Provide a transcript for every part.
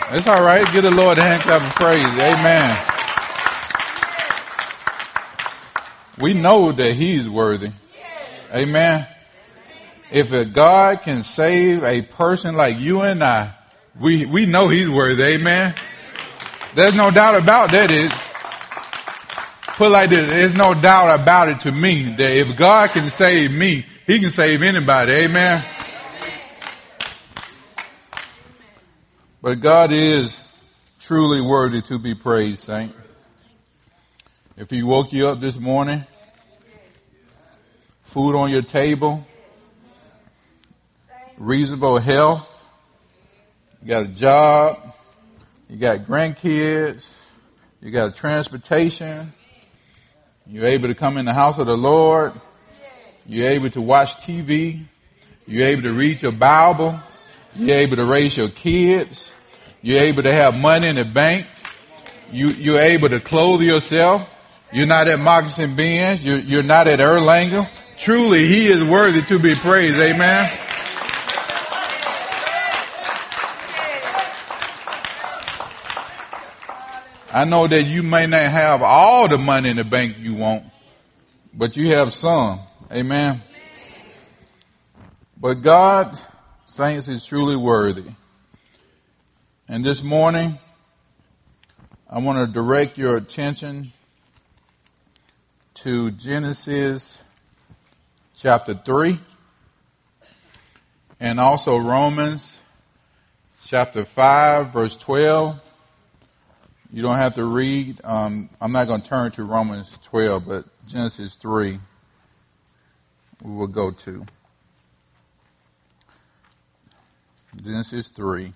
It's all right. Give the Lord a hand clap of praise. Amen. We know that He's worthy. Amen. If a God can save a person like you and I, we know He's worthy. Amen. There's no doubt about that. Put it like this. There's no doubt about it to me that if God can save me, He can save anybody. Amen. But God is truly worthy to be praised, saint. If He woke you up this morning, food on your table, reasonable health, you got a job, you got grandkids, you got transportation, you're able to come in the house of the Lord, you're able to watch TV, you're able to read your Bible, you're able to raise your kids, you're able to have money in the bank, you're able to clothe yourself, you're not at Moccasin Benz, you're not at Erlanger. Truly, He is worthy to be praised. Amen. I know that you may not have all the money in the bank you want, but you have some. Amen. But God, saints, is truly worthy. And this morning, I want to direct your attention to Genesis chapter 3 and also Romans chapter 5 verse 12. You don't have to read. I'm not going to turn to Romans 12, but Genesis 3 we will go to. Genesis 3.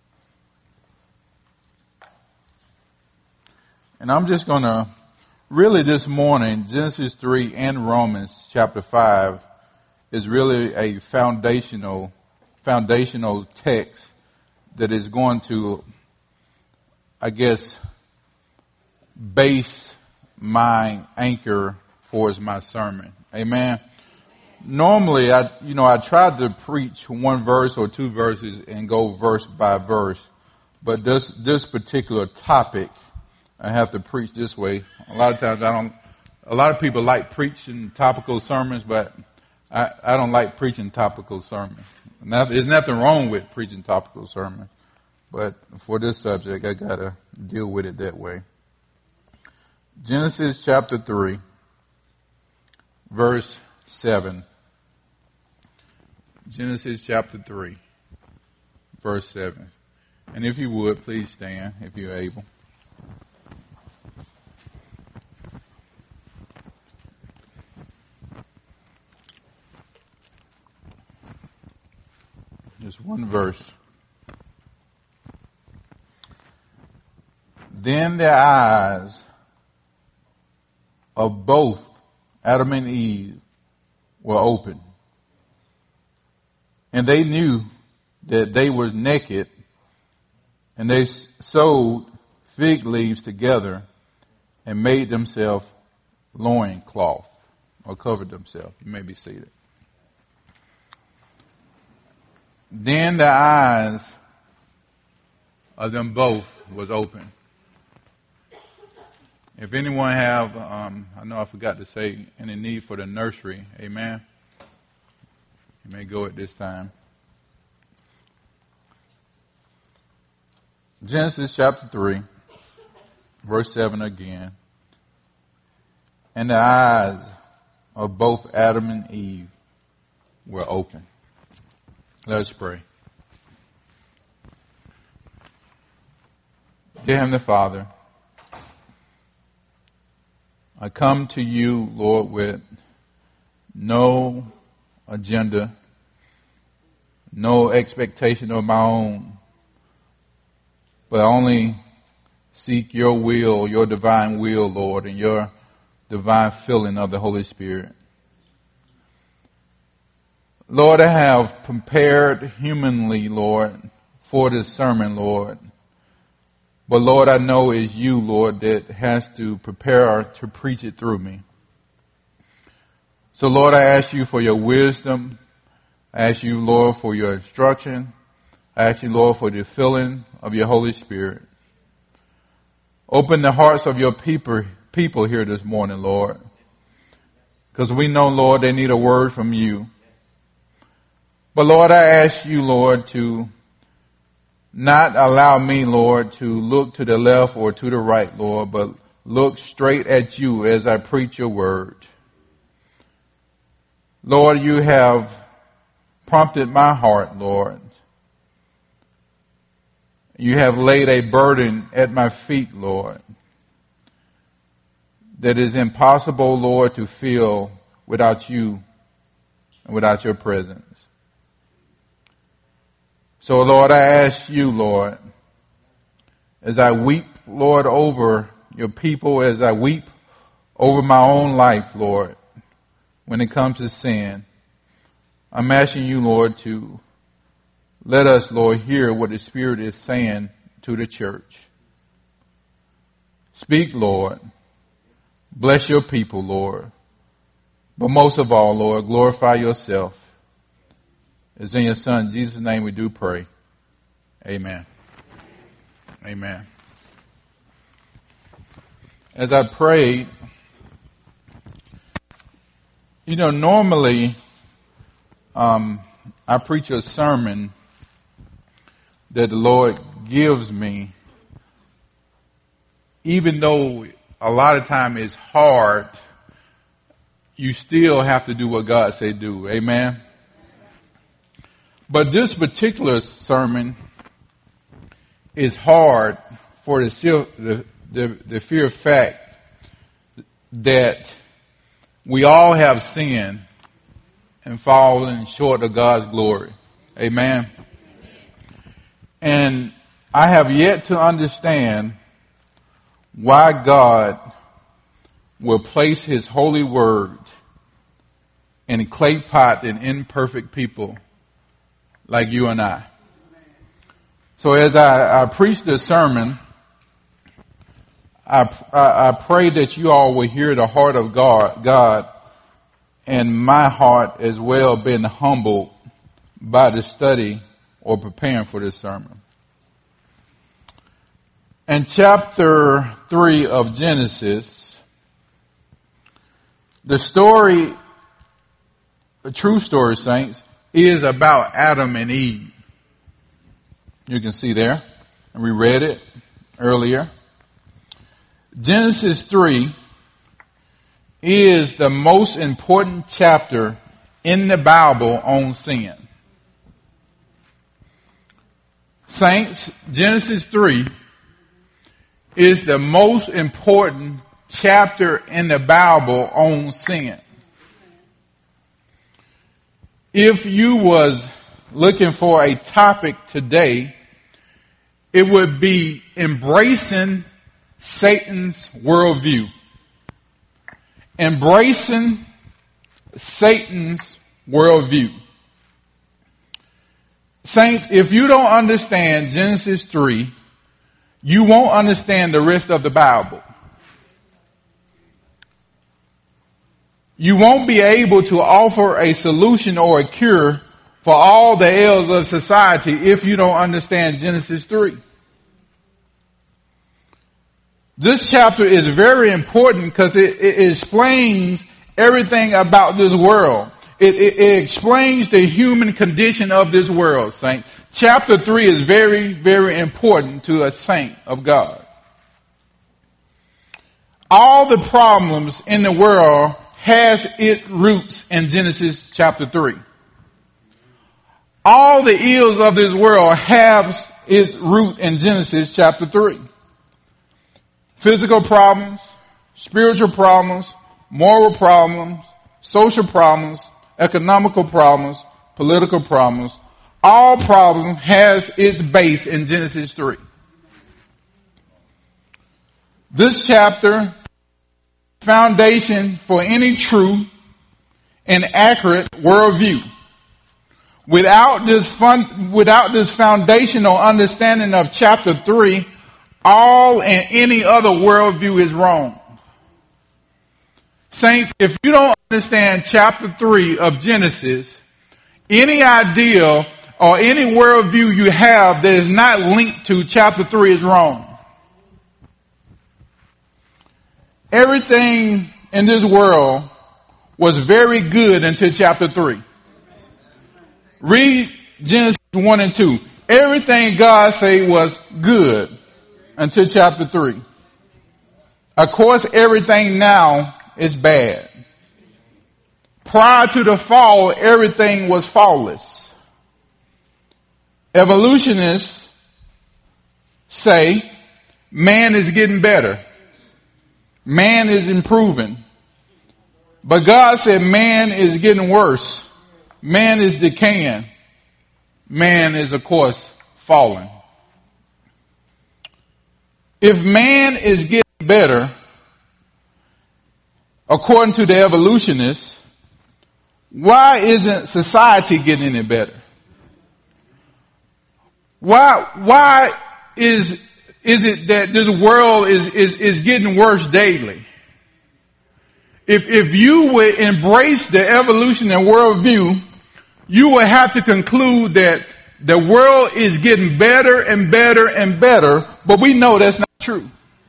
And I'm just going to, really this morning, Genesis 3 and Romans chapter 5 is really a foundational text that is going to, I guess, base my anchor for my sermon. Amen. Normally, I tried to preach one verse or two verses and go verse by verse, but this particular topic, I have to preach this way. A lot of times a lot of people like preaching topical sermons, but I don't like preaching topical sermons. There's nothing wrong with preaching topical sermons, but for this subject, I gotta deal with it that way. Genesis chapter 3, verse 7. Genesis chapter 3, verse 7. And if you would, please stand if you're able. Just one verse. Then their eyes of both Adam and Eve were open, and they knew that they were naked, and they sewed fig leaves together and made themselves loincloth, or covered themselves. You may be seated. Then the eyes of them both was open. If anyone have, I know I forgot to say, any need for the nursery, amen. You may go at this time. Genesis chapter 3, verse 7 again. And the eyes of both Adam and Eve were open. Let us pray. Dear Heavenly Father, I come to you, Lord, with no agenda, no expectation of my own, but only seek your will, your divine will, Lord, and your divine filling of the Holy Spirit. Lord, I have prepared humanly, Lord, for this sermon, Lord. But Lord, I know it's you, Lord, that has to prepare to preach it through me. So Lord, I ask you for your wisdom. I ask you, Lord, for your instruction. I ask you, Lord, for the filling of your Holy Spirit. Open the hearts of your people here this morning, Lord. Because we know, Lord, they need a word from you. But Lord, I ask you, Lord, to not allow me, Lord, to look to the left or to the right, Lord, but look straight at you as I preach your word. Lord, you have prompted my heart, Lord. You have laid a burden at my feet, Lord, that is impossible, Lord, to feel without you and without your presence. So, Lord, I ask you, Lord, as I weep, Lord, over your people, as I weep over my own life, Lord, when it comes to sin, I'm asking you, Lord, to let us, Lord, hear what the Spirit is saying to the church. Speak, Lord. Bless your people, Lord. But most of all, Lord, glorify yourself. It's in your Son, Jesus' name, we do pray. Amen. Amen. As I prayed, normally I preach a sermon that the Lord gives me, even though a lot of time it's hard, you still have to do what God say do. Amen. But this particular sermon is hard for the sheer fact that we all have sinned and fallen short of God's glory. Amen. And I have yet to understand why God will place his holy word in a clay pot and imperfect people like you and I. So as I preach this sermon, I pray that you all will hear the heart of God, and my heart as well been humbled by the study or preparing for this sermon. In chapter 3 of Genesis, the story, the true story, saints, is about Adam and Eve. You can see there, and we read it earlier. Genesis 3 is the most important chapter in the Bible on sin. Saints, Genesis 3 is the most important chapter in the Bible on sin. If you was looking for a topic today, it would be embracing Satan's worldview. Embracing Satan's worldview. Saints, if you don't understand Genesis 3, you won't understand the rest of the Bible. You won't be able to offer a solution or a cure for all the ills of society if you don't understand Genesis 3. This chapter is very important because it explains everything about this world. It explains the human condition of this world, saint. Chapter 3 is very, very important to a saint of God. All the problems in the world has its roots in Genesis chapter 3. All the ills of this world have its root in Genesis chapter 3. Physical problems, spiritual problems, moral problems, social problems, economical problems, political problems, all problems has its base in Genesis 3. This chapter, foundation for any true and accurate worldview. Without this foundational understanding of chapter 3, all and any other worldview is wrong. Saints, if you don't understand chapter 3 of Genesis, any idea or any worldview you have that is not linked to chapter 3 is wrong. Everything in this world was very good until chapter 3. Read Genesis 1 and 2. Everything God said was good until chapter 3. Of course, everything now is bad. Prior to the fall, everything was faultless. Evolutionists say man is getting better. Man is improving. But God said man is getting worse. Man is decaying. Man is, of course, fallen. If man is getting better, according to the evolutionists, why isn't society getting any better? Why is it that this world is getting worse daily? If you would embrace the evolution and worldview, you would have to conclude that the world is getting better and better and better, but we know that's not true.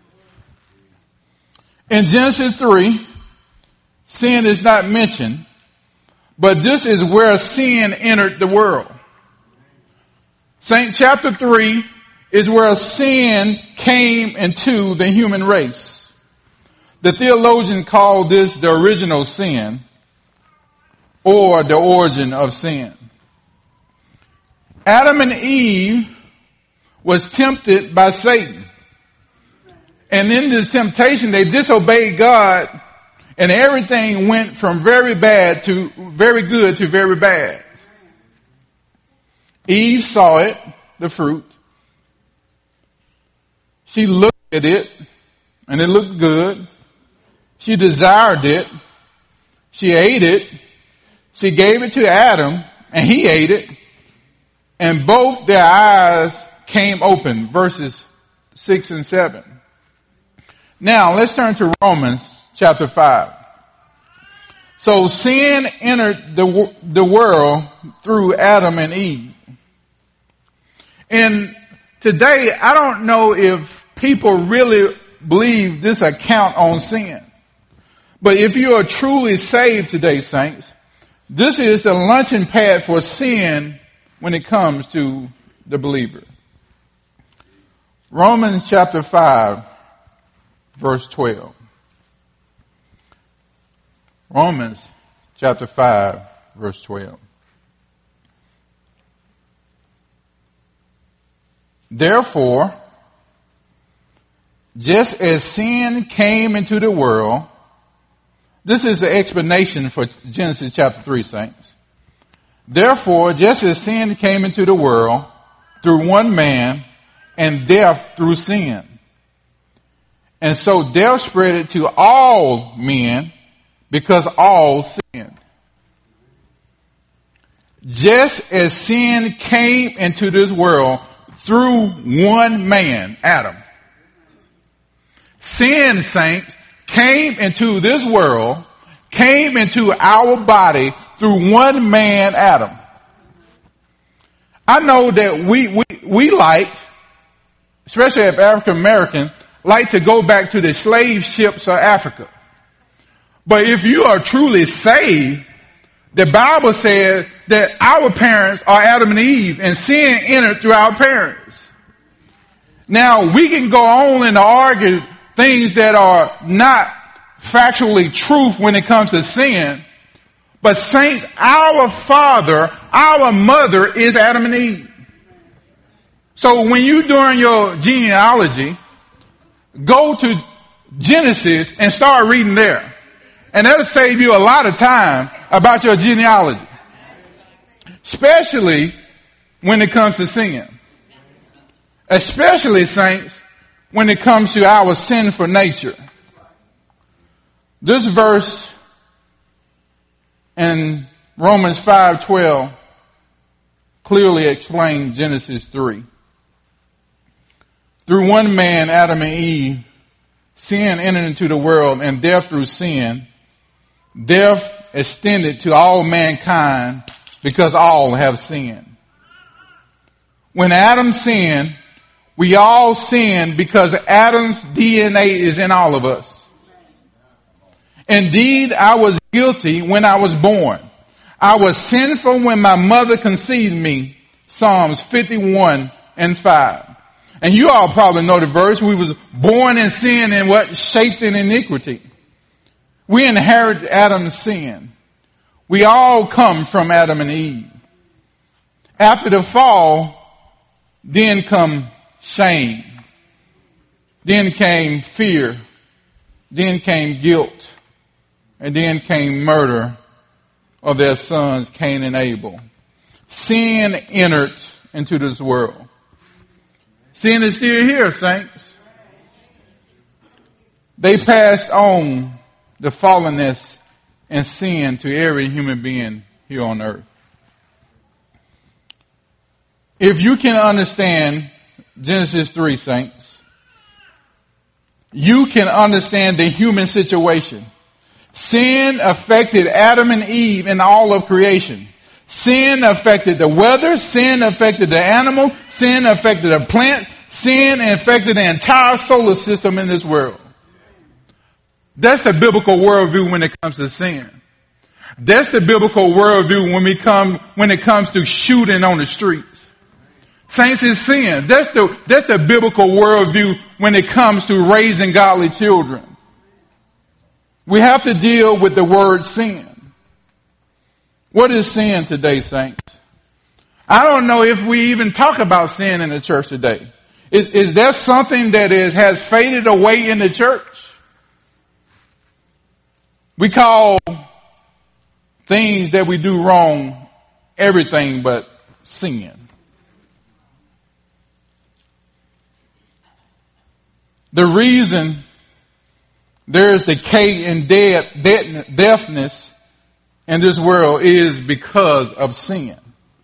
In Genesis 3, sin is not mentioned, but this is where sin entered the world. Saint, chapter 3 is where sin came into the human race. The theologian called this the original sin, or the origin of sin. Adam and Eve was tempted by Satan. And in this temptation, they disobeyed God, and everything went from very bad to very good to very bad. Eve saw it, the fruit. She looked at it, and it looked good. She desired it. She ate it. She gave it to Adam, and he ate it. And both their eyes came open, verses 6 and 7. Now, let's turn to Romans chapter 5. So sin entered the world through Adam and Eve. And today, I don't know if people really believe this account on sin. But if you are truly saved today, saints, this is the launching pad for sin when it comes to the believer. Romans chapter 5, verse 12. Romans chapter 5, verse 12. Therefore, just as sin came into the world, this is the explanation for Genesis chapter 3, saints. Therefore, just as sin came into the world through one man, and death through sin. And so death spread it to all men because all sinned. Just as sin came into this world through one man, Adam. Sin, saints, came into this world, came into our body through one man, Adam. I know that we like, especially as African American, like to go back to the slave ships of Africa. But if you are truly saved, the Bible says that our parents are Adam and Eve, and sin entered through our parents. Now, we can go on and argue things that are not factually truth when it comes to sin, but saints, our father, our mother is Adam and Eve. So when you're doing your genealogy, go to Genesis and start reading there. And that'll save you a lot of time about your genealogy. Especially when it comes to sin. Especially, saints, when it comes to our sinful nature. This verse in Romans 5:12 clearly explains Genesis 3. Through one man, Adam and Eve, sin entered into the world, and death through sin. Death extended to all mankind because all have sinned. when Adam sinned, we all sinned because Adam's DNA is in all of us. Indeed, I was guilty when I was born. I was sinful when my mother conceived me. Psalms 51:5. And you all probably know the verse. We was born in sin and what? Shaped in iniquity. We inherit Adam's sin. We all come from Adam and Eve. After the fall, then come shame. Then came fear. Then came guilt. And then came murder of their sons, Cain and Abel. Sin entered into this world. Sin is still here, saints. They passed on the fallenness and sin to every human being here on earth. If you can understand Genesis 3, saints, you can understand the human situation. Sin affected Adam and Eve and all of creation. Sin affected the weather. Sin affected the animal. Sin affected the plant. Sin affected the entire solar system in this world. That's the biblical worldview when it comes to sin. That's the biblical worldview when it comes to shooting on the streets. Saints, is sin. That's the biblical worldview when it comes to raising godly children. We have to deal with the word sin. What is sin today, saints? I don't know if we even talk about sin in the church today. Is that something that has faded away in the church? We call things that we do wrong everything but sin. The reason there is decay and deafness in this world is because of sin.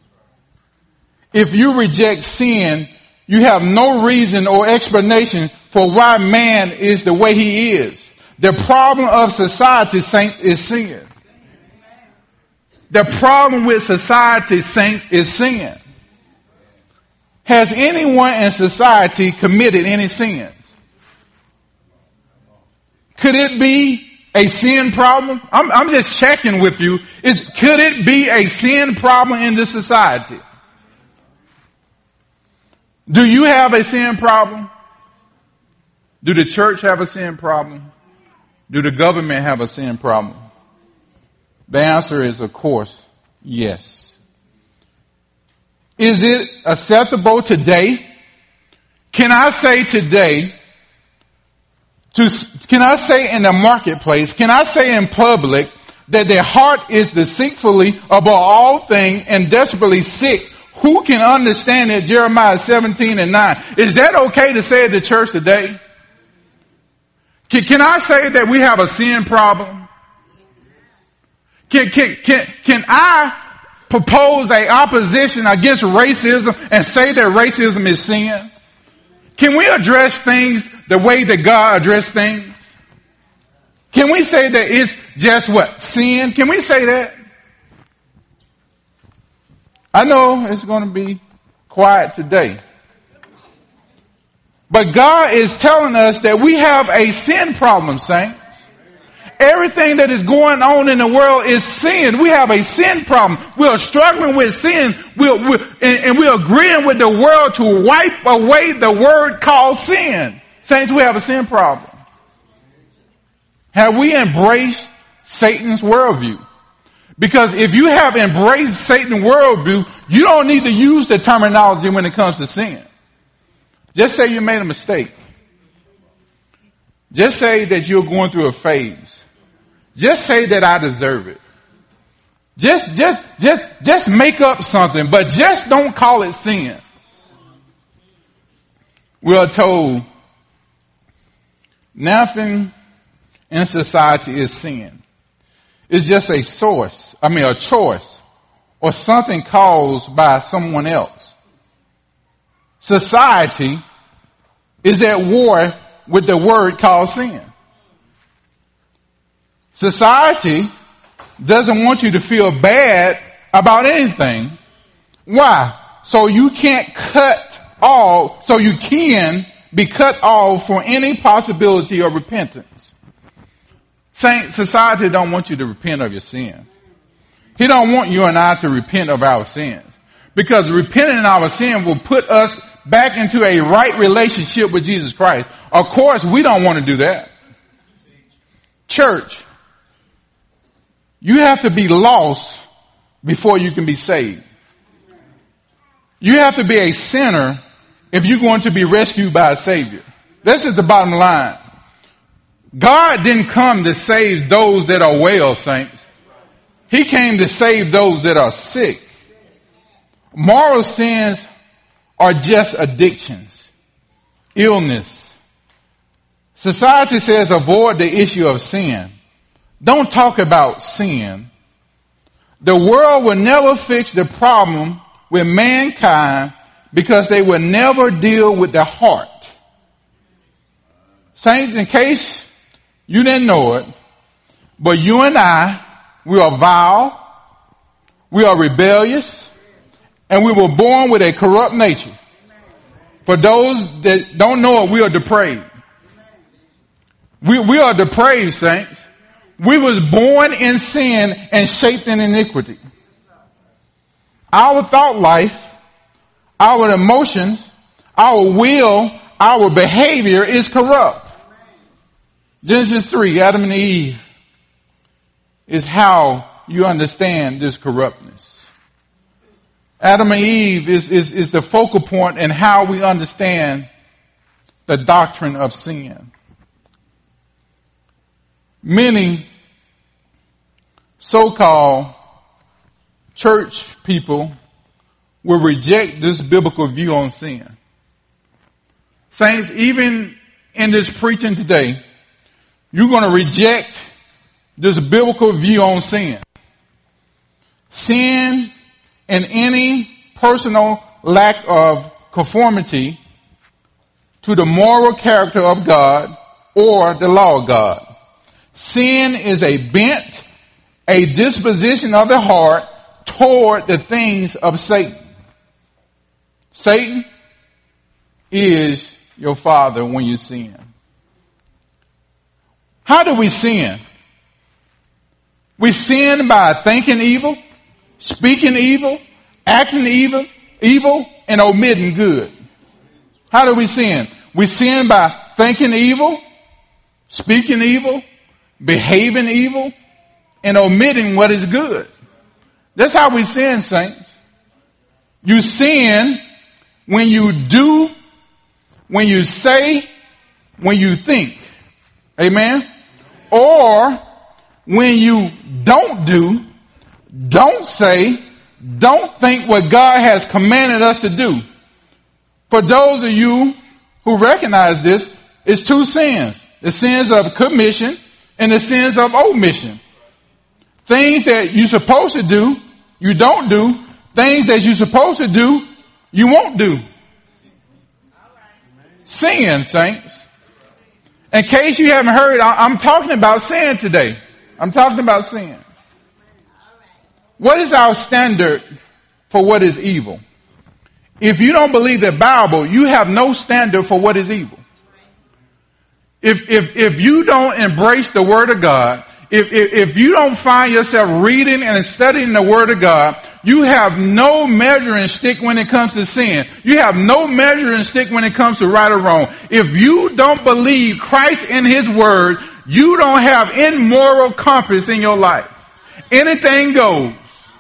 If you reject sin, you have no reason or explanation for why man is the way he is. The problem of society, saints, is sin. The problem with society, saints, is sin. Has anyone in society committed any sins? Could it be a sin problem? I'm just checking with you. Could it be a sin problem in this society? Do you have a sin problem? Do the church have a sin problem? Do the government have a sin problem? The answer is, of course, yes. Is it acceptable today? Can I say today, can I say in the marketplace, can I say in public that their heart is deceitfully above all things and desperately sick? Who can understand that? Jeremiah 17:9. Is that okay to say at the church today? Can I say that we have a sin problem? Can I propose a opposition against racism and say that racism is sin? Can we address things the way that God addressed things? Can we say that it's just what? Sin? Can we say that? I know it's going to be quiet today. But God is telling us that we have a sin problem, saints. Everything that is going on in the world is sin. We have a sin problem. We are struggling with sin. And we're agreeing with the world to wipe away the word called sin. Saints, we have a sin problem. Have we embraced Satan's worldview? Because if you have embraced Satan's worldview, you don't need to use the terminology when it comes to sin. Just say you made a mistake. Just say that you're going through a phase. Just say that I deserve it. Just make up something, but just don't call it sin. We are told nothing in society is sin. It's just a choice, or something caused by someone else. Society is at war with the word called sin. Society doesn't want you to feel bad about anything. Why? so you can be cut off for any possibility of repentance. Saint, society don't want you to repent of your sin. He don't want you and I to repent of our sins. Because repenting of our sin will put us back into a right relationship with Jesus Christ. Of course, we don't want to do that. Church, you have to be lost before you can be saved. You have to be a sinner if you're going to be rescued by a Savior. This is the bottom line. God didn't come to save those that are well, saints. He came to save those that are sick. Moral sins are just addictions, illness. Society says avoid the issue of sin. Don't talk about sin. The world will never fix the problem with mankind because they will never deal with the heart. Saints, in case you didn't know it, but you and I, we are vile, we are rebellious, and we were born with a corrupt nature. For those that don't know it, we are depraved. We are depraved, saints. We was born in sin and shaped in iniquity. Our thought life, our emotions, our will, our behavior is corrupt. Genesis 3, Adam and Eve, is how you understand this corruptness. Adam and Eve is the focal point in how we understand the doctrine of sin. Many so-called church people will reject this biblical view on sin. Saints, even in this preaching today, you're going to reject this biblical view on sin. Sin and any personal lack of conformity to the moral character of God or the law of God. Sin is a bent, a disposition of the heart toward the things of Satan. Satan is your father when you sin. How do we sin? We sin by thinking evil, speaking evil, acting evil, and omitting good. How do we sin? We sin by thinking evil, speaking evil, behaving evil, and omitting what is good. That's how we sin, saints. You sin when you do, when you say, when you think. Amen? Or when you don't do, don't say, don't think what God has commanded us to do. For those of you who recognize this, it's two sins. The sins of commission and the sins of omission. Things that you're supposed to do, you don't do. Things that you're supposed to do, you won't do. Sin, saints. In case you haven't heard, I'm talking about sin today. I'm talking about sin. What is our standard for what is evil? If you don't believe the Bible, you have no standard for what is evil. If you don't embrace the Word of God, if you don't find yourself reading and studying the Word of God, you have no measuring stick when it comes to sin. You have no measuring stick when it comes to right or wrong. If you don't believe Christ in His Word, you don't have any moral compass in your life. Anything goes.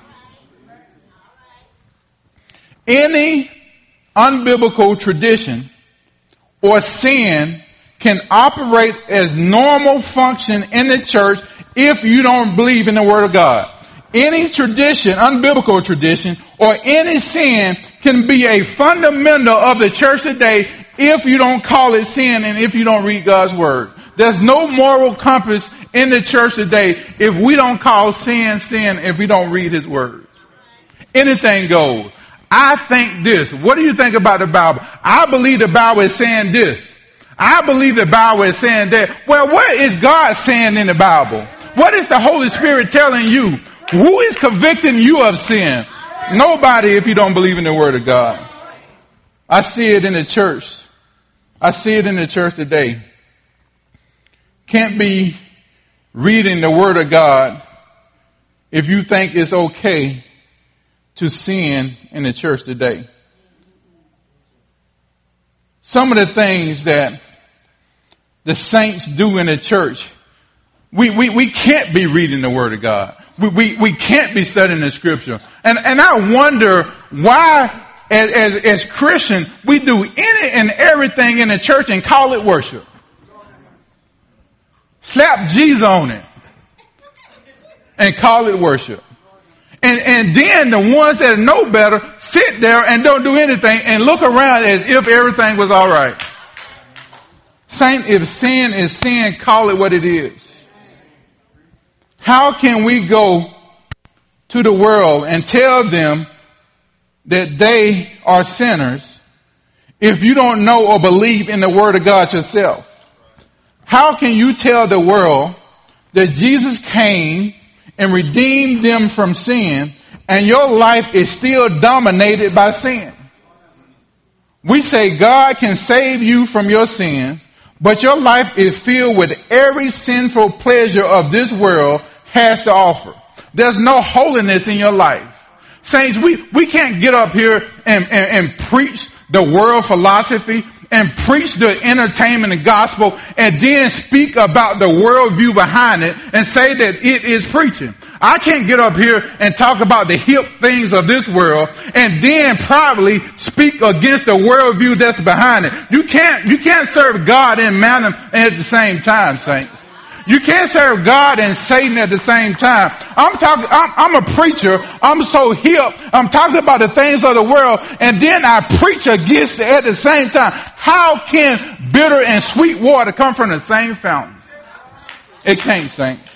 Any unbiblical tradition or sin can operate as normal function in the church if you don't believe in the Word of God. Any tradition, unbiblical tradition, or any sin can be a fundamental of the church today if you don't call it sin and if you don't read God's Word. There's no moral compass in the church today if we don't call sin, sin, if we don't read His Word. Anything goes. I think this. What do you think about the Bible? I believe the Bible is saying this. I believe the Bible is saying that. Well, what is God saying in the Bible? What is the Holy Spirit telling you? Who is convicting you of sin? Nobody if you don't believe in the word of God. I see it in the church. I see it in the church today. Can't be reading the word of God if you think it's okay to sin in the church today. Some of the things that the saints do in the church, we can't be reading the word of God. We can't be studying the scripture. And I wonder why as Christians we do any and everything in the church and call it worship. Slap Jesus on it and call it worship. And then the ones that know better sit there and don't do anything and look around as if everything was all right. Saint, if sin is sin, call it what it is. How can we go to the world and tell them that they are sinners if you don't know or believe in the word of God yourself? How can you tell the world that Jesus came and redeemed them from sin and your life is still dominated by sin? We say God can save you from your sins, but your life is filled with every sinful pleasure of this world has to offer. There's no holiness in your life. Saints, we can't get up here and preach the world philosophy and preach the entertainment and gospel and then speak about the worldview behind it and say that it is preaching. I can't get up here and talk about the hip things of this world and then probably speak against the worldview that's behind it. You can't serve God and mammon at the same time, saints. You can't serve God and Satan at the same time. I'm a preacher. I'm so hip. I'm talking about the things of the world and then I preach against it at the same time. How can bitter and sweet water come from the same fountain? It can't, saints.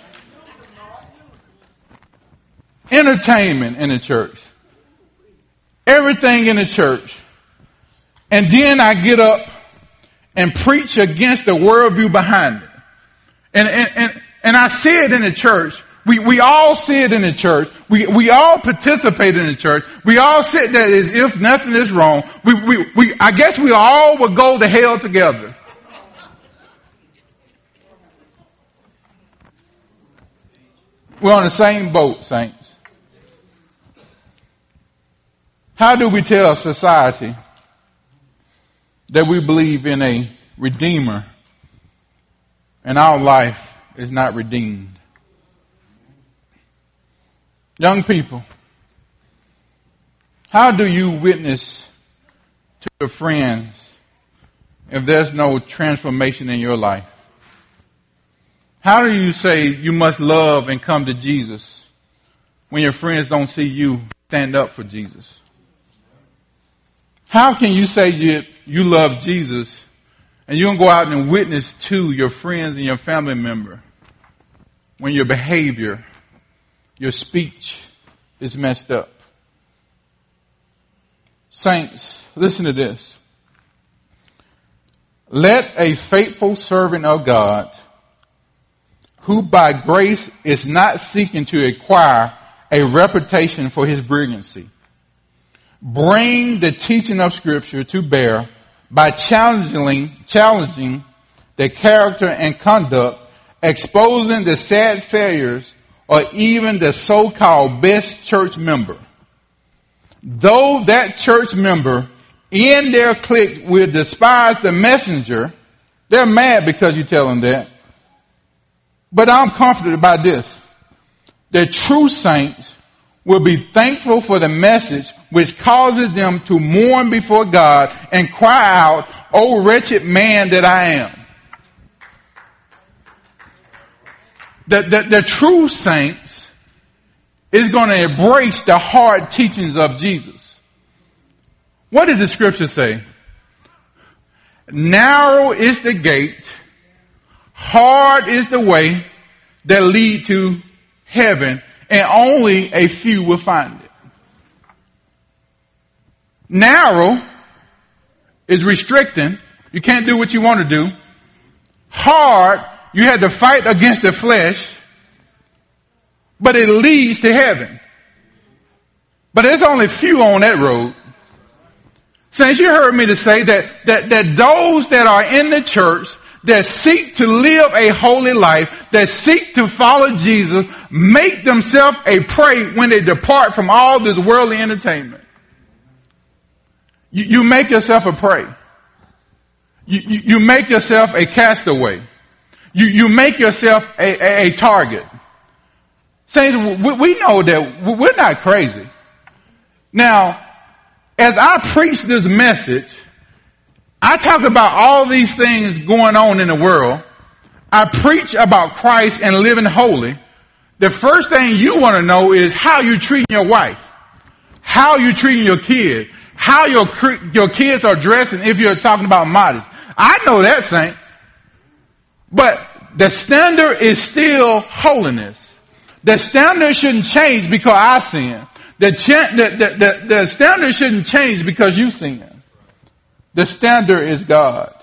Entertainment in the church. Everything in the church. And then I get up and preach against the worldview behind it. And I see it in the church. We all see it in the church. We all participate in the church. We all sit there as if nothing is wrong. I guess we all will go to hell together. We're on the same boat, saints. How do we tell society that we believe in a redeemer and our life is not redeemed? Young people, how do you witness to your friends if there's no transformation in your life? How do you say you must love and come to Jesus when your friends don't see you stand up for Jesus? How can you say you love Jesus and you don't go out and witness to your friends and your family member when your behavior, your speech is messed up? Saints, listen to this. Let a faithful servant of God, who by grace is not seeking to acquire a reputation for his brilliancy, bring the teaching of Scripture to bear by challenging the character and conduct, exposing the sad failures, or even the so-called best church member. Though that church member in their clique will despise the messenger, they're mad because you tell them that. But I'm comforted by this. The true saints will be thankful for the message which causes them to mourn before God and cry out, "O wretched man that I am." The true saints is going to embrace the hard teachings of Jesus. What did the scripture say? Narrow is the gate, hard is the way that lead to heaven, and only a few will find it. Narrow is restricting. You can't do what you want to do. Hard, you had to fight against the flesh, but it leads to heaven. But there's only few on that road. Saints, you heard me to say that those that are in the church that seek to live a holy life, that seek to follow Jesus, make themselves a prey when they depart from all this worldly entertainment. You make yourself a prey. You make yourself a castaway. You make yourself a target. Saints, we know that we're not crazy. Now, as I preach this message, I talk about all these things going on in the world. I preach about Christ and living holy. The first thing you want to know is how you treating your wife, how you treating your kids, how your kids are dressing if you're talking about modest. I know that, saint. But the standard is still holiness. The standard shouldn't change because I sin. The standard shouldn't change because you sin. The standard is God.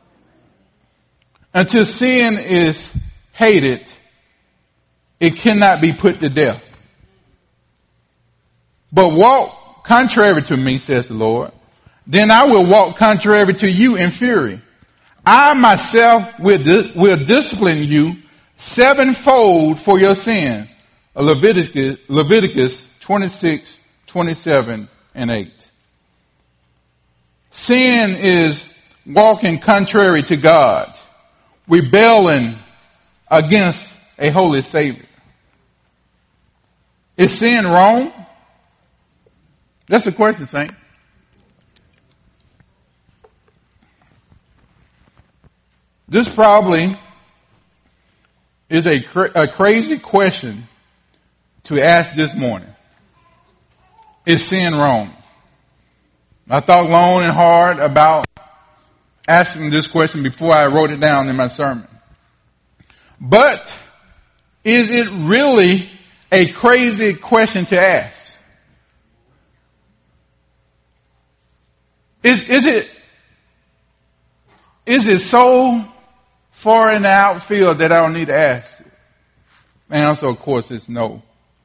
Until sin is hated, it cannot be put to death. But walk contrary to me, says the Lord, then I will walk contrary to you in fury. I myself will discipline you sevenfold for your sins. Leviticus 26, 27, and 8. Sin is walking contrary to God, rebelling against a holy Savior. Is sin wrong? That's the question, saint. This probably is a crazy question to ask this morning. Is sin wrong? I thought long and hard about asking this question before I wrote it down in my sermon. But is it really a crazy question to ask? Is it so far in the outfield that I don't need to ask? The answer, of course, is no.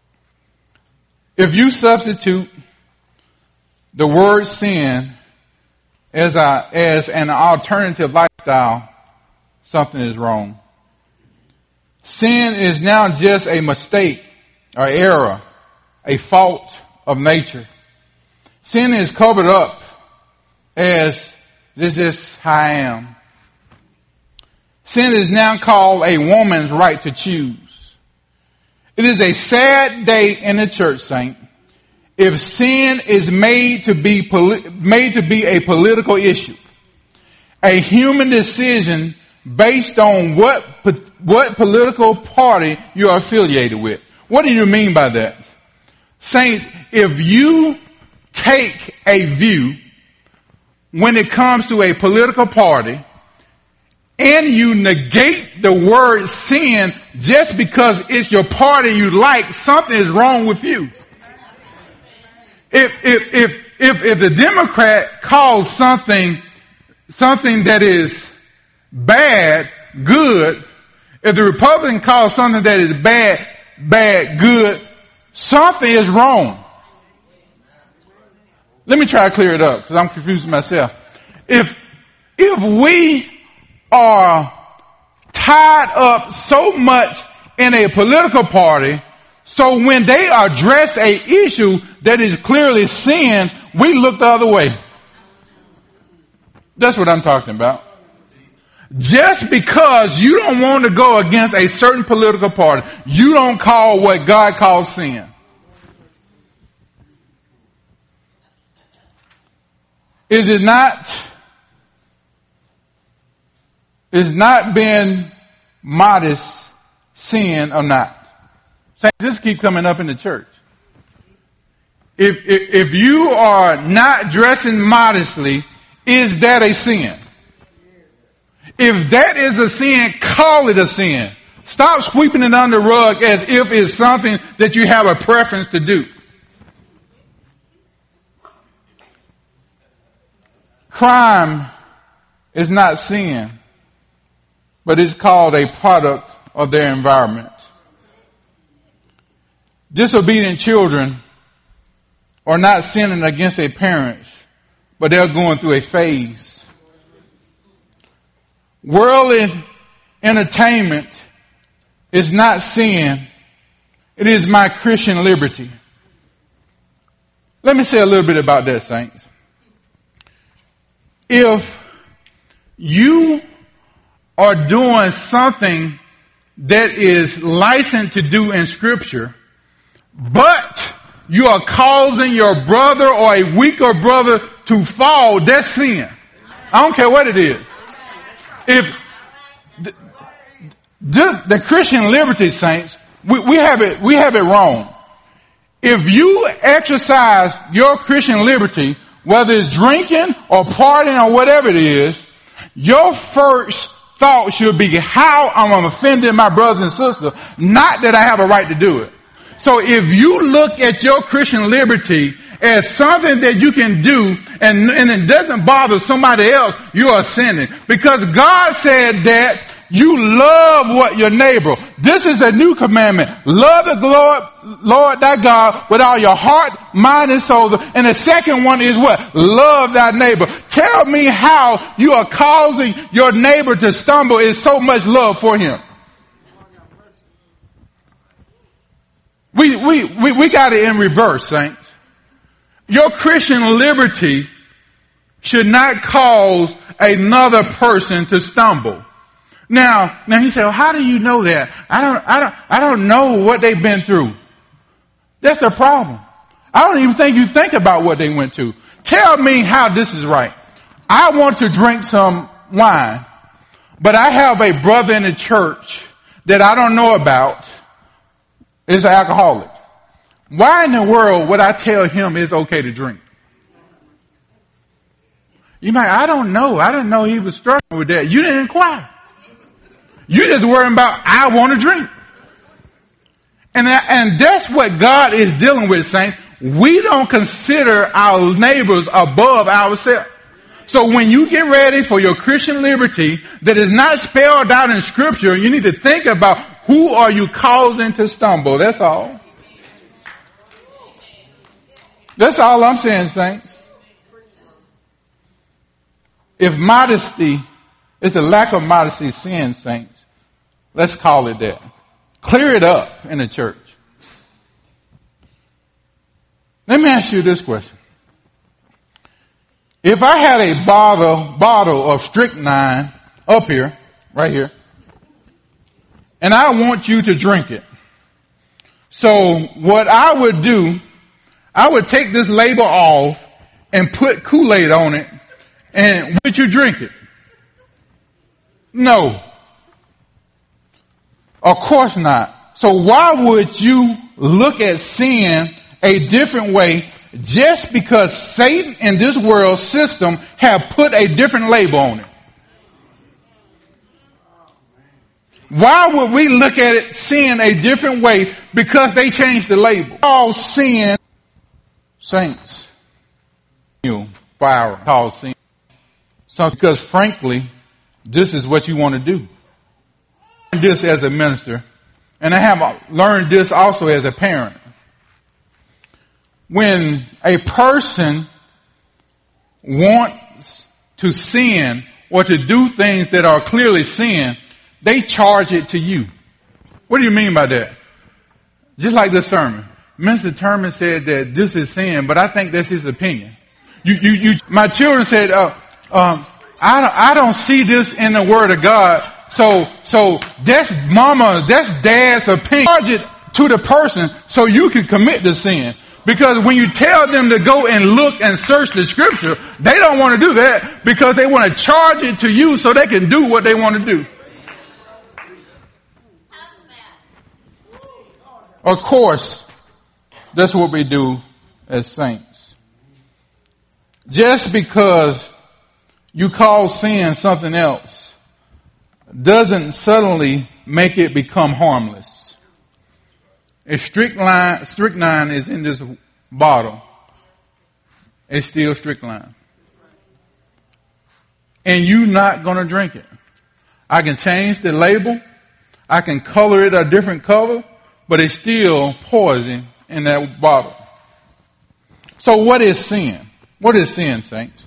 If you substitute the word sin as an alternative lifestyle, something is wrong. Sin is now just a mistake or error, a fault of nature. Sin is covered up as this is how I am. Sin is now called a woman's right to choose. It is a sad day in the church, saint, if sin is made to be a political issue, a human decision based on what political party you are affiliated with. What do you mean by that? Saints, if you take a view when it comes to a political party and you negate the word sin just because it's your party you like, something is wrong with you. If the Democrat calls something that is bad, good, if the Republican calls something that is bad, good, something is wrong. Let me try to clear it up because I'm confusing myself. If we are tied up so much in a political party, so when they address a issue that is clearly sin, we look the other way. That's what I'm talking about. Just because you don't want to go against a certain political party, you don't call what God calls sin. Is not being modest sin or not? Saints, this keep coming up in the church. If you are not dressing modestly, is that a sin? If that is a sin, call it a sin. Stop sweeping it under the rug as if it's something that you have a preference to do. Crime is not sin, but it's called a product of their environment. Disobedient children are not sinning against their parents, but they're going through a phase. Worldly entertainment is not sin. It is my Christian liberty. Let me say a little bit about that, saints. If you are doing something that is licensed to do in Scripture, but you are causing your brother or a weaker brother to fall, that's sin. I don't care what it is. If the Christian liberty, saints, we have it wrong. If you exercise your Christian liberty, whether it's drinking or partying or whatever it is, your first thought should be how I'm offending my brothers and sisters, not that I have a right to do it. So if you look at your Christian liberty as something that you can do and it doesn't bother somebody else, you are sinning. Because God said that you love what your neighbor. This is a new commandment. Love the Lord thy God with all your heart, mind, and soul. And the second one is what? Love thy neighbor. Tell me how you are causing your neighbor to stumble is so much love for him. We got it in reverse, saints. Your Christian liberty should not cause another person to stumble. Now he said, well, how do you know that? I don't know what they've been through. That's the problem. I don't even think you think about what they went through. Tell me how this is right. I want to drink some wine, but I have a brother in the church that I don't know about is an alcoholic. Why in the world would I tell him it's okay to drink? You might, I don't know. I didn't know he was struggling with that. You didn't inquire. You just worrying about, I want to drink. And that's what God is dealing with, saints. We don't consider our neighbors above ourselves. So when you get ready for your Christian liberty that is not spelled out in Scripture, you need to think about who are you causing to stumble. That's all. That's all I'm saying, saints. If modesty is a lack of modesty sin, saints, let's call it that. Clear it up in the church. Let me ask you this question. If I had a bottle of strychnine up here, right here, and I want you to drink it. So what I would do, I would take this label off and put Kool-Aid on it, and would you drink it? No. Of course not. So why would you look at sin a different way just because Satan and this world system have put a different label on it? Why would we look at it, sin a different way because they changed the label? All sin, saints, fire, call sin. So because frankly, this is what you want to do. I learned this as a minister, and I have learned this also as a parent. When a person wants to sin or to do things that are clearly sin, they charge it to you. What do you mean by that? Just like this sermon. Minister Terman said that this is sin, but I think that's his opinion. My children said, I don't see this in the Word of God. So that's dad's opinion. Charge it to the person so you can commit the sin. Because when you tell them to go and look and search the Scripture, they don't want to do that because they want to charge it to you so they can do what they want to do. Of course, that's what we do as saints. Just because you call sin something else doesn't suddenly make it become harmless. If strychnine is in this bottle, it's still strychnine. And you're not going to drink it. I can change the label. I can color it a different color, but it's still poison in that bottle. So what is sin? What is sin, saints?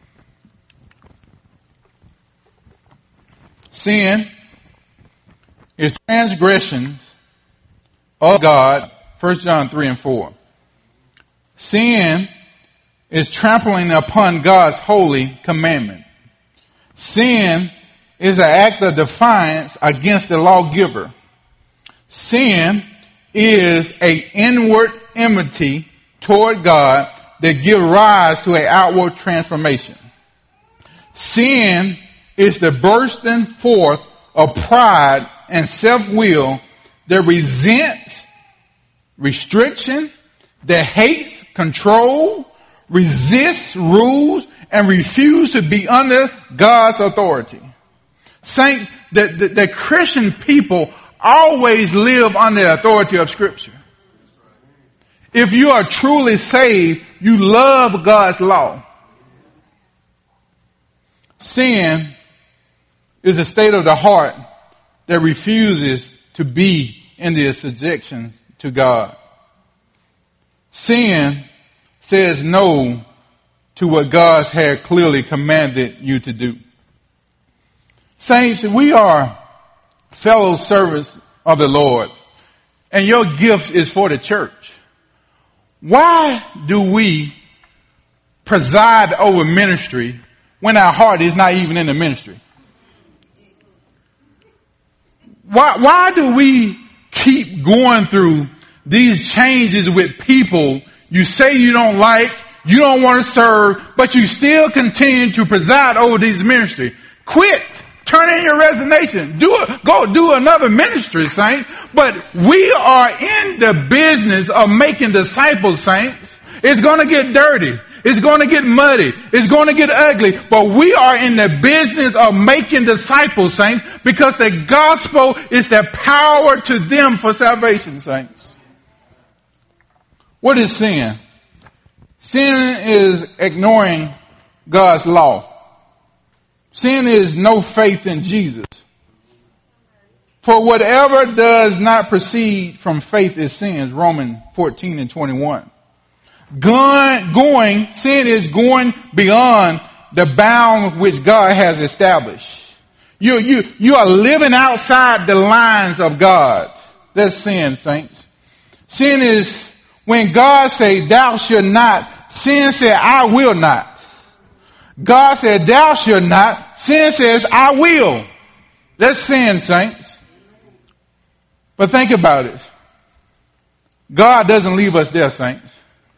Sin is transgressions of God, 1 John 3 and 4. Sin is trampling upon God's holy commandment. Sin is an act of defiance against the lawgiver. Sin is an inward enmity toward God that gives rise to an outward transformation. Sin is the bursting forth of pride and self-will that resents restriction, that hates control, resists rules, and refuses to be under God's authority. Saints, the Christian people always live under the authority of Scripture. If you are truly saved, you love God's law. Sin is a state of the heart that refuses to be in the subjection to God. Sin says no to what God had clearly commanded you to do. Saints, we are fellow servants of the Lord, and your gift is for the church. Why do we preside over ministry when our heart is not even in the ministry? Why do we keep going through these changes with people you say you don't like, you don't want to serve, but you still continue to preside over these ministry? Quit. Turn in your resignation. Go do another ministry, saints. But we are in the business of making disciples, saints. It's going to get dirty. It's going to get muddy. It's going to get ugly. But we are in the business of making disciples, saints, because the gospel is the power to them for salvation, saints. What is sin? Sin is ignoring God's law. Sin is no faith in Jesus. For whatever does not proceed from faith is sin. Romans 14 and 21. Sin is going beyond the bound which God has established. You are living outside the lines of God. That's sin, saints. Sin is when God say, thou shalt not. Sin said, I will not. God said, thou shalt not. Sin says, I will. That's sin, saints. But think about it. God doesn't leave us there, saints.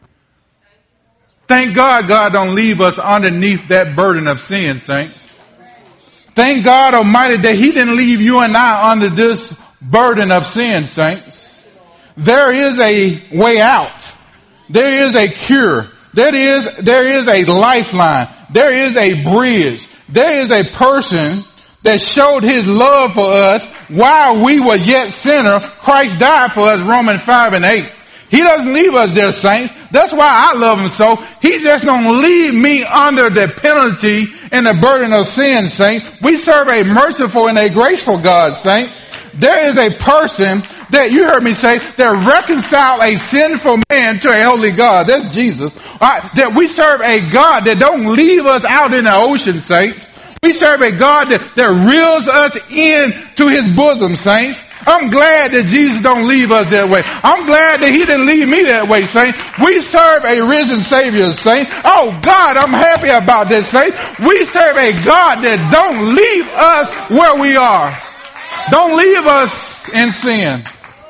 Thank God God don't leave us underneath that burden of sin, saints. Thank God Almighty that He didn't leave you and I under this burden of sin, saints. There is a way out. There is a cure. There is a lifeline. There is a bridge. There is a person that showed His love for us while we were yet sinner. Christ died for us, Romans 5 and 8. He doesn't leave us there, saints. That's why I love Him so. He just don't leave me under the penalty and the burden of sin, saints. We serve a merciful and a graceful God, saints. There is a person that, you heard me say, that reconcile a sinful man to a holy God. That's Jesus. That we serve a God that don't leave us out in the ocean, saints. We serve a God that reels us in to His bosom, saints. I'm glad that Jesus don't leave us that way. I'm glad that He didn't leave me that way, saints. We serve a risen Savior, saints. Oh God, I'm happy about this, saints. We serve a God that don't leave us where we are. Don't leave us in sin.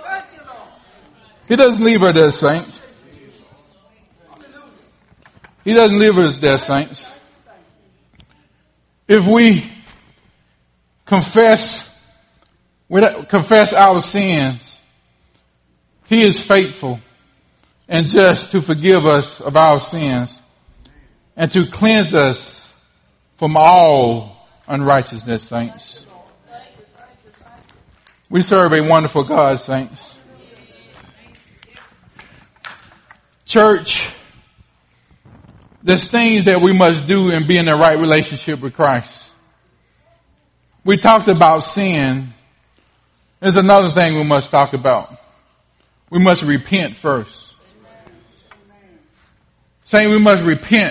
He doesn't leave us there, saints. He doesn't leave us there, saints. If we confess our sins, He is faithful and just to forgive us of our sins and to cleanse us from all unrighteousness, saints. We serve a wonderful God, saints. Church, there's things that we must do and be in the right relationship with Christ. We talked about sin. There's another thing we must talk about. We must repent first. Saying we must repent.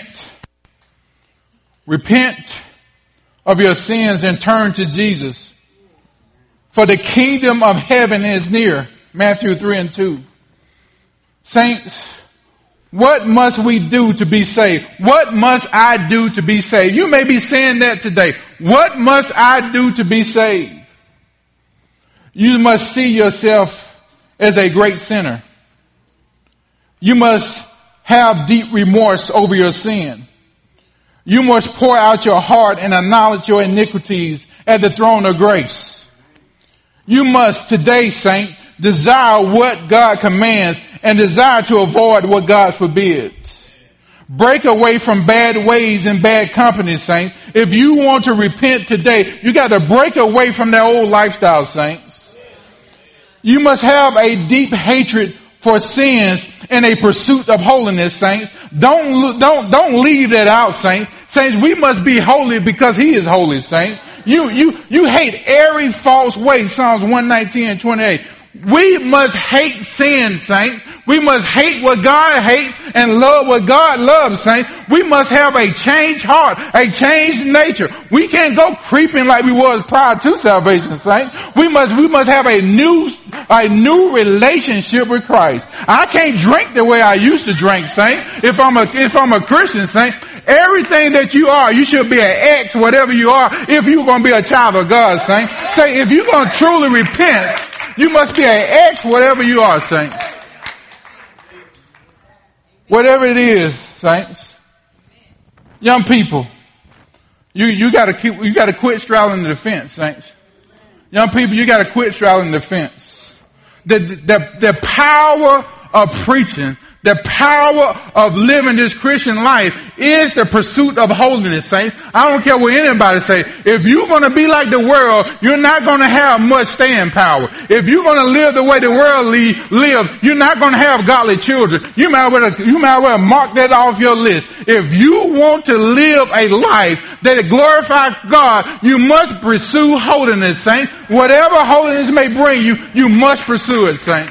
Repent of your sins and turn to Jesus. For the kingdom of heaven is near. Matthew 3:2. Saints, what must we do to be saved? What must I do to be saved? You may be saying that today. What must I do to be saved? You must see yourself as a great sinner. You must have deep remorse over your sin. You must pour out your heart and acknowledge your iniquities at the throne of grace. You must today, saint, desire what God commands and desire to avoid what God forbids. Break away from bad ways and bad company, saints. If you want to repent today, you got to break away from that old lifestyle, saints. You must have a deep hatred for sins and a pursuit of holiness, saints. Don't leave that out, saints. Saints, we must be holy because He is holy, saints. You hate every false way, Psalms 119:28. We must hate sin, saints. We must hate what God hates and love what God loves, saints. We must have a changed heart, a changed nature. We can't go creeping like we was prior to salvation, saints. We must have a new relationship with Christ. I can't drink the way I used to drink, saints. If I'm a Christian, saint, everything that you are, you should be an X, whatever you are, if you're going to be a child of God, saint. Say, if you're going to truly repent, you must be an X, whatever you are, saints. Whatever it is, saints. Young people, you gotta quit straddling the fence, saints. Young people, you gotta quit straddling the fence. The power of preaching, the power of living this Christian life is the pursuit of holiness, saints. I don't care what anybody say. If you're going to be like the world, you're not going to have much staying power. If you're going to live the way the world live, you're not going to have godly children. You might well mark that off your list. If you want to live a life that glorifies God, you must pursue holiness, saints. Whatever holiness may bring you, you must pursue it, saints.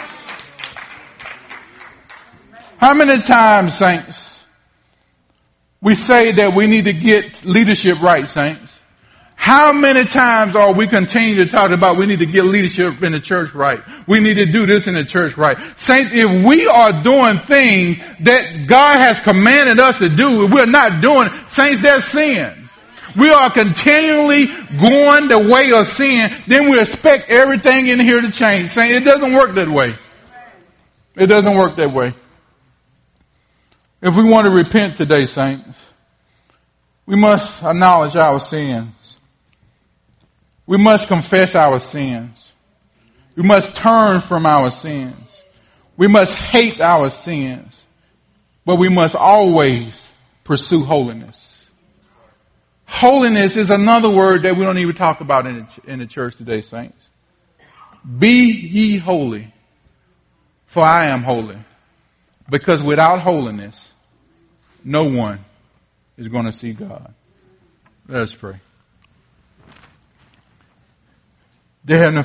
How many times, saints, we say that we need to get leadership right, saints? How many times are we continue to talk about we need to get leadership in the church right? We need to do this in the church right. Saints, if we are doing things that God has commanded us to do, we're not doing, saints, that's sin. We are continually going the way of sin, then we expect everything in here to change. Saints, it doesn't work that way. It doesn't work that way. If we want to repent today, saints, we must acknowledge our sins. We must confess our sins. We must turn from our sins. We must hate our sins. But we must always pursue holiness. Holiness is another word that we don't even talk about in the church today, saints. Be ye holy, for I am holy. Because without holiness, no one is going to see God. Let us pray. Dear Heavenly